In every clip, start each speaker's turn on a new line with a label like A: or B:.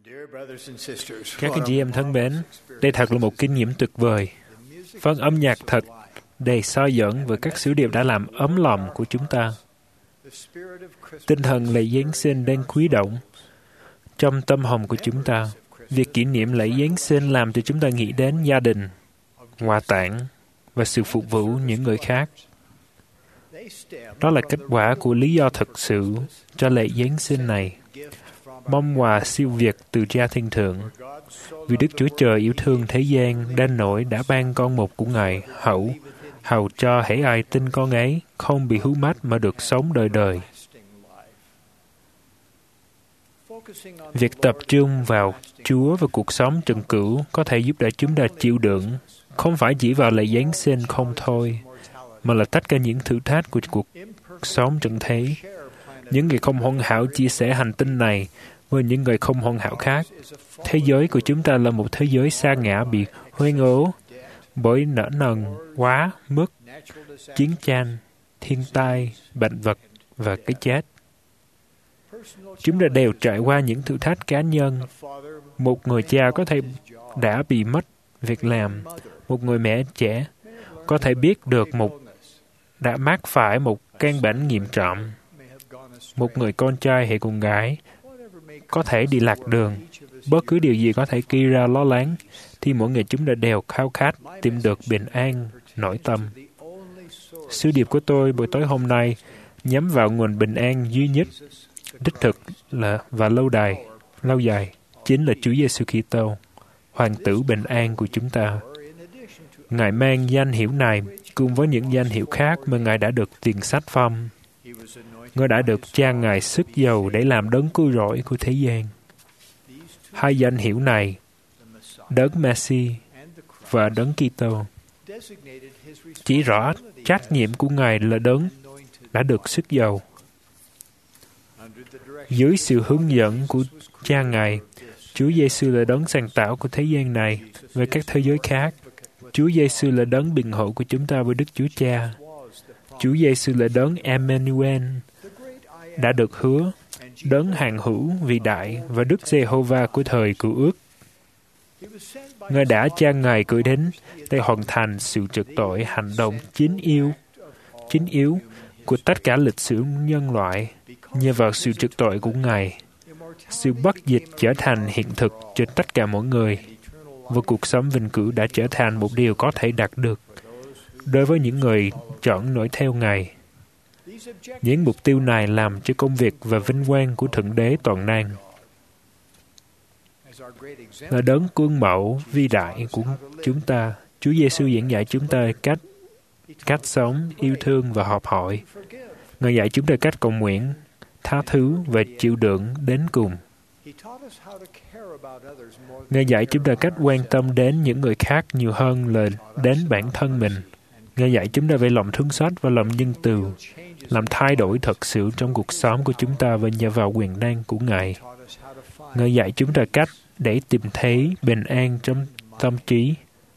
A: Các anh chị em thân mến, đây thật là một kinh nghiệm tuyệt vời. Phần âm nhạc thật đầy soi dẫn và các sứ điệp đã làm ấm lòng của chúng ta. Tinh thần lễ Giáng sinh đang khuấy động trong tâm hồn của chúng ta. Việc kỷ niệm lễ Giáng sinh làm cho chúng ta nghĩ đến gia đình, quà tặng và sự phục vụ những người khác. Đó là kết quả của lý do thực sự cho lễ Giáng sinh này. Mong quà siêu việt từ Cha Thiên Thượng. Vì Đức Chúa Trời yêu thương thế gian đến nỗi đã ban con một của Ngài hầu cho hễ ai tin con ấy không bị hư mất mà được sống đời đời. Việc tập trung vào Chúa và cuộc sống trần cửu có thể giúp đỡ chúng ta chịu đựng, không phải chỉ vào lễ Giáng sinh không thôi, mà là tất cả những thử thách của cuộc sống trần thế. Những người không hoàn hảo chia sẻ hành tinh này với những người không hoàn hảo khác. Thế giới của chúng ta là một thế giới sa ngã bị hoen ố bởi nợ nần, quá, mức, chiến tranh, thiên tai, bệnh vật và cái chết. Chúng ta đều trải qua những thử thách cá nhân. Một người cha có thể đã bị mất việc làm. Một người mẹ trẻ có thể biết được đã mắc phải một căn bệnh nghiêm trọng. Một người con trai hay con gái có thể đi lạc đường. Bất cứ điều gì có thể gây ra lo lắng, thì mỗi người chúng ta đều khao khát tìm được bình an nội tâm. Sứ điệp của tôi buổi tối hôm nay nhắm vào nguồn bình an duy nhất, đích thực và lâu dài, chính là Chúa Giêsu Kitô, Hoàng tử bình an của chúng ta. Ngài mang danh hiệu này cùng với những danh hiệu khác mà Ngài đã được tiền sách phong. Ngài đã được Cha Ngài sức dầu để làm đấng cứu rỗi của thế gian. Hai danh hiệu này, đấng Messi và đấng Kitô, chỉ rõ trách nhiệm của Ngài là đấng đã được sức dầu. Dưới sự hướng dẫn của Cha Ngài, Chúa Giêsu là đấng sáng tạo của thế gian này và các thế giới khác. Chúa Giêsu là đấng biện hộ của chúng ta với Đức Chúa Cha. Chúa Giêsu là đấng Emmanuel đã được hứa, đấng hàng hữu vĩ đại và Đức Giê-hô-va của thời cựu ước. Ngài đã Cha Ngài gửi đến để hoàn thành sự trật tội hành động chính yếu của tất cả lịch sử nhân loại. Nhờ vào sự trật tội của Ngài, sự bất diệt trở thành hiện thực cho tất cả mọi người, và cuộc sống vĩnh cửu đã trở thành một điều có thể đạt được đối với những người chọn nổi theo Ngài. Những mục tiêu này làm cho công việc và vinh quang của Thượng Đế toàn năng. Là đấng gương mẫu vĩ đại của chúng ta, Chúa Giêsu giảng dạy chúng ta cách sống, yêu thương và học hỏi. Ngài dạy chúng ta cách cầu nguyện, tha thứ và chịu đựng đến cùng. Ngài dạy chúng ta cách quan tâm đến những người khác nhiều hơn là đến bản thân mình. Ngài dạy chúng ta về lòng thương xót và lòng nhân từ, làm thay đổi thật sự trong cuộc sống của chúng ta và nhờ vào quyền năng của Ngài. Ngài dạy chúng ta cách để tìm thấy bình an trong tâm trí.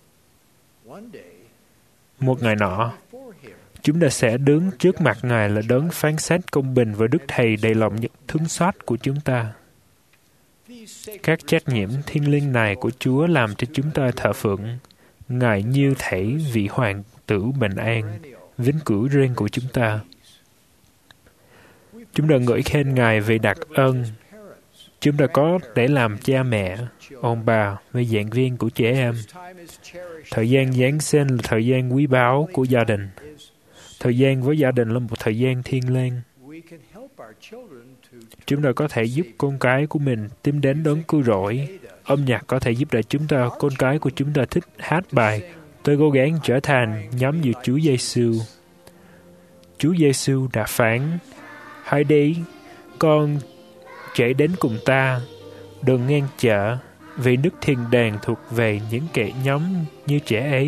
A: Một ngày nọ, chúng ta sẽ đứng trước mặt Ngài là đấng phán xét công bình và Đức Thầy đầy lòng thương xót của chúng ta. Các trách nhiệm thiêng liêng này của Chúa làm cho chúng ta thờ phượng Ngài như thể vị hoàng tử bình an, vĩnh cửu riêng của chúng ta. Chúng ta ngợi khen Ngài về đặc ân. Chúng ta có để làm cha mẹ, ông bà và giảng viên của trẻ em. Thời gian Giáng sinh là thời gian quý báu của gia đình. Thời gian với gia đình là một thời gian thiêng liêng. Chúng ta có thể giúp con cái của mình tìm đến đấng cứu rỗi. Âm nhạc có thể giúp đỡ con cái của chúng ta thích hát bài "Tôi cố gắng trở thành nhóm như Chúa Giêsu". Chúa Giêsu đã phán: "Hãy đi, con chạy đến cùng ta, đừng ngăn trở, vì nước thiên đàng thuộc về những kẻ nhóm như trẻ ấy."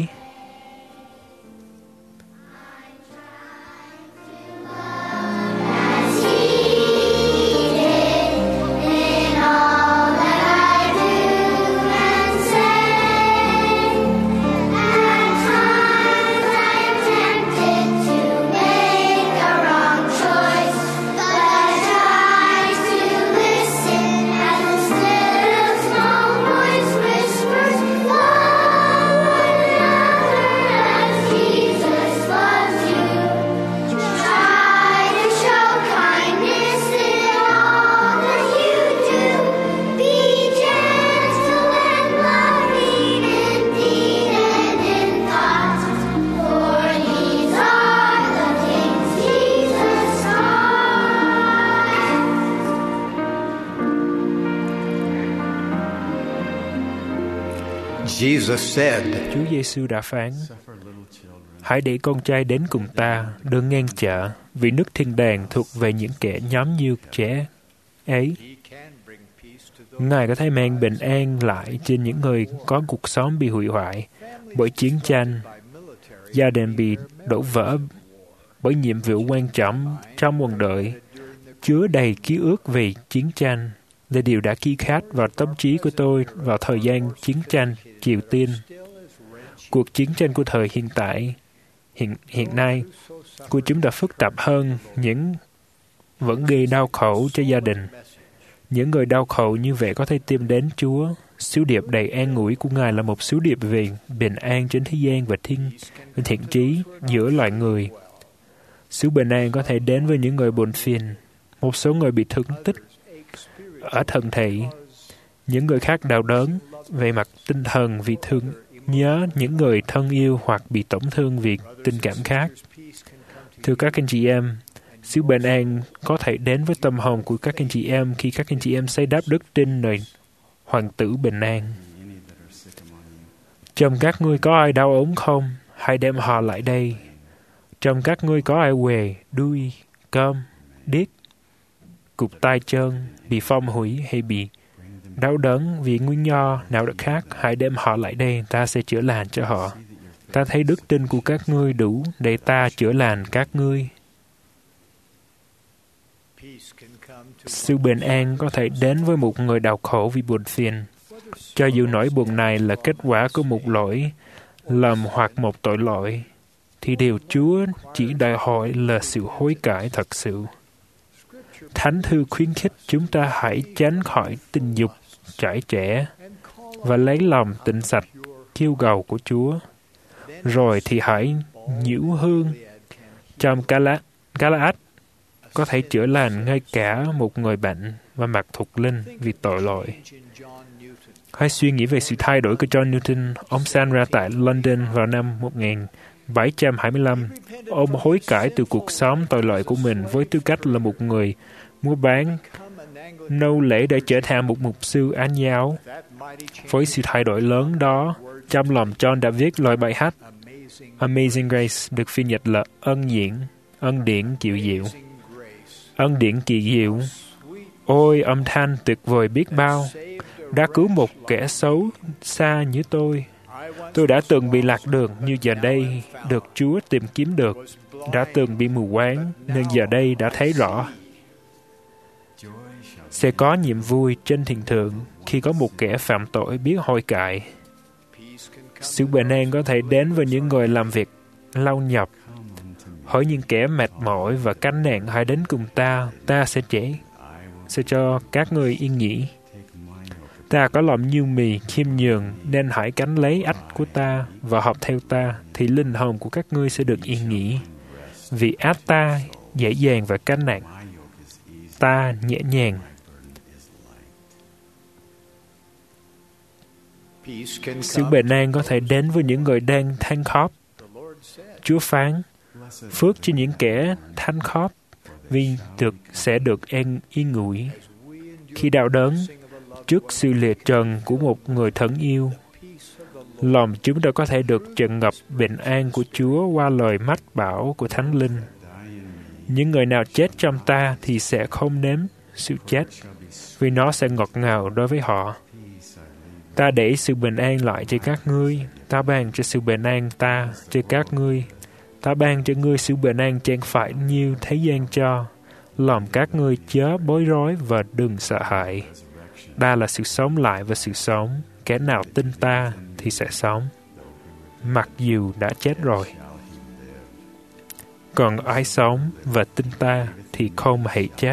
B: Still
A: Chúa Giêsu đã phán, hãy để con trai đến cùng ta, đừng ngăn trở, vì nước thiên đàng thuộc về những kẻ nhóm như trẻ ấy. Ngài có thể mang bình an lại trên những người có cuộc sống bị hủy hoại bởi chiến tranh, gia đình bị đổ vỡ bởi nhiệm vụ quan trọng trong cuộc đời, chứa đầy ký ức về chiến tranh, là điều đã ký khắc vào tâm trí của tôi vào thời gian chiến tranh Triều Tiên. Cuộc chiến tranh của thời hiện tại, hiện nay, của chúng ta phức tạp hơn, những vẫn gây đau khổ cho gia đình. Những người đau khổ như vậy có thể tìm đến Chúa. Sứ điệp đầy an ủi của Ngài là một sứ điệp về bình an trên thế gian và thiện trí giữa loài người. Sứ bình an có thể đến với những người buồn phiền, một số người bị thương tích ở thân thể, những người khác đau đớn về mặt tinh thần vì thương nhớ những người thân yêu hoặc bị tổn thương vì tình cảm khác. Thưa các anh chị em, sứ bình an có thể đến với tâm hồn của các anh chị em khi các anh chị em xây đắp đức tin nơi Hoàng tử bình an. Trong các ngươi có ai đau ốm không? Hãy đem họ lại đây. Trong các ngươi có ai què, đuôi, cơm, điếc, cụt tay chân, bị phong hủy hay bị đau đớn vì nguyên do nào đó khác, hãy đem họ lại đây, ta sẽ chữa lành cho họ. Ta thấy đức tin của các ngươi đủ để ta chữa lành các ngươi. Sự bình an có thể đến với một người đau khổ vì buồn phiền. Cho dù nỗi buồn này là kết quả của một lỗi lầm hoặc một tội lỗi, thì điều Chúa chỉ đòi hỏi là sự hối cải thật sự. Thánh thư khuyến khích chúng ta hãy tránh khỏi tình dục trải trẻ và lấy lòng tịnh sạch kêu cầu của Chúa. Rồi thì hãy nhiễu hương trong Galaad có thể chữa lành ngay cả một người bệnh và mặt thuộc linh vì tội lỗi. Hãy suy nghĩ về sự thay đổi của John Newton. Ông sinh ra tại London vào năm 1725. Ông hối cải từ cuộc sống tội lỗi của mình với tư cách là một người mua bán nô lệ để trở thành một mục sư Án giáo. Với sự thay đổi lớn đó, trong lòng John đã viết lời bài hát Amazing Grace, được phiên dịch là ân điển kỳ diệu. Ân điển kỳ diệu, ôi âm thanh tuyệt vời biết bao, đã cứu một kẻ xấu xa như tôi. Tôi đã từng bị lạc đường, như giờ đây được Chúa tìm kiếm được. Đã từng bị mù quáng, nên giờ đây đã thấy rõ. Sẽ có niềm vui trên thiên thượng khi có một kẻ phạm tội biết hối cải. Sự bình an có thể đến với những người làm việc lâu nhọc. Hỏi những kẻ mệt mỏi và cánh nặng hãy đến cùng ta, ta sẽ cho các người yên nghỉ. Ta có lòng nhu mì, khiêm nhường, nên hãy cánh lấy ách của ta và học theo ta, thì linh hồn của các ngươi sẽ được yên nghỉ. Vì ách ta dễ dàng và cánh nặng, ta nhẹ nhàng. Sự bình an có thể đến với những người đang than khóc. Chúa phán, phước cho những kẻ than khóc, vì sẽ được yên ngủi. Khi đau đớn trước sự lìa trần của một người thân yêu, lòng chúng ta có thể được tràn ngập bình an của Chúa qua lời mách bảo của Thánh Linh. Những người nào chết trong ta thì sẽ không nếm sự chết, vì nó sẽ ngọt ngào đối với họ. Ta để sự bình an lại cho các ngươi, ta ban cho sự bình an ta cho các ngươi. Ta ban cho ngươi sự bình an chẳng phải như thế gian cho. Lòng các ngươi chớ bối rối và đừng sợ hãi. Ta là sự sống lại và sự sống. Kẻ nào tin ta thì sẽ sống, mặc dù đã chết rồi. Còn ai sống và tin ta thì không hề chết.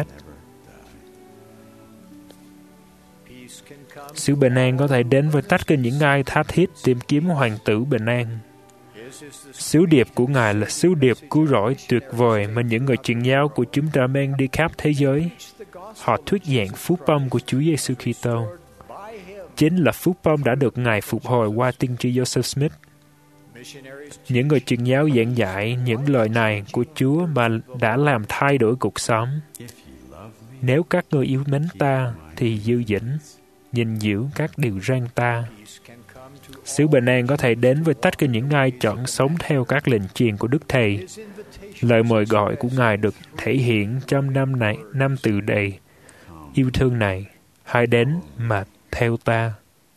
A: Sự bình an có thể đến với tất cả những ai tha thiết tìm kiếm hoàng tử bình an. Sứ điệp của Ngài là sứ điệp cứu rỗi tuyệt vời mà những người truyền giáo của chúng ta mang đi khắp thế giới. Họ thuyết giảng phúc âm của Chúa Giêsu Kitô. Chính là phúc âm đã được Ngài phục hồi qua tiên tri Joseph Smith. Những người truyền giáo giảng dạy những lời này của Chúa mà đã làm thay đổi cuộc sống. Nếu các ngươi yêu mến ta thì giữ gìn gìn giữ các điều răn ta. Sự bình an có thể đến với tất cả những ai chọn sống theo các lệnh truyền của Đức Thầy. Lời mời gọi của Ngài được thể hiện trong năm từ đầy yêu thương này. Hãy đến mà theo ta.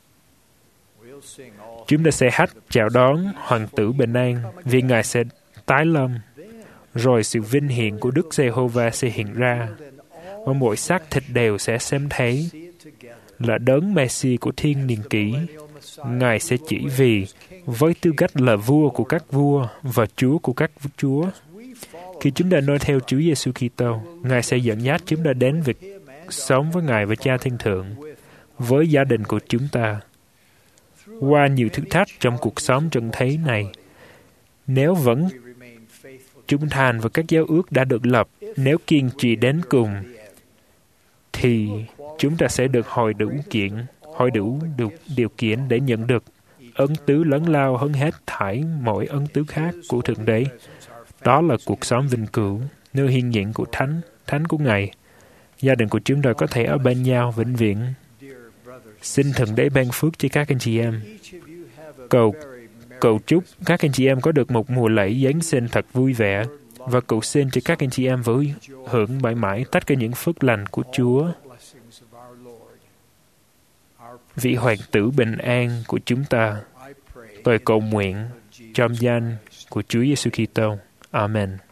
A: Chúng ta sẽ hát chào đón Hoàng tử bình an vì Ngài sẽ tái lâm. Rồi sự vinh hiển của Đức Giê-hô-va sẽ hiện ra và mỗi xác thịt đều sẽ xem thấy là đấng Messi của thiên niên kỷ. Ngài sẽ chỉ vì với tư cách là vua của các vua và Chúa của các chúa. Khi chúng ta noi theo Chúa Giêsu Kitô, Ngài sẽ dẫn dắt chúng ta đến việc sống với Ngài và Cha Thiên Thượng, với gia đình của chúng ta. Qua nhiều thử thách trong cuộc sống trần thế này, nếu vẫn trung thành với các giao ước đã được lập, nếu kiên trì đến cùng, thì chúng ta sẽ được hồi đủ điều kiện để nhận được ân tứ lớn lao hơn hết thảy mọi ân tứ khác của Thượng Đế. Đó là cuộc sống vinh cửu, nơi hiện diện của Thánh của Ngài. Gia đình của chúng ta có thể ở bên nhau vĩnh viễn. Xin Thượng Đế ban phước cho các anh chị em. Cầu chúc các anh chị em có được một mùa lễ Giáng sinh thật vui vẻ, và cầu xin cho các anh chị em vui hưởng mãi mãi tất cả những phước lành của Chúa. Vị Hoàng tử bình an của chúng ta, tôi cầu nguyện trong danh của Chúa Giêsu Kitô. Amen.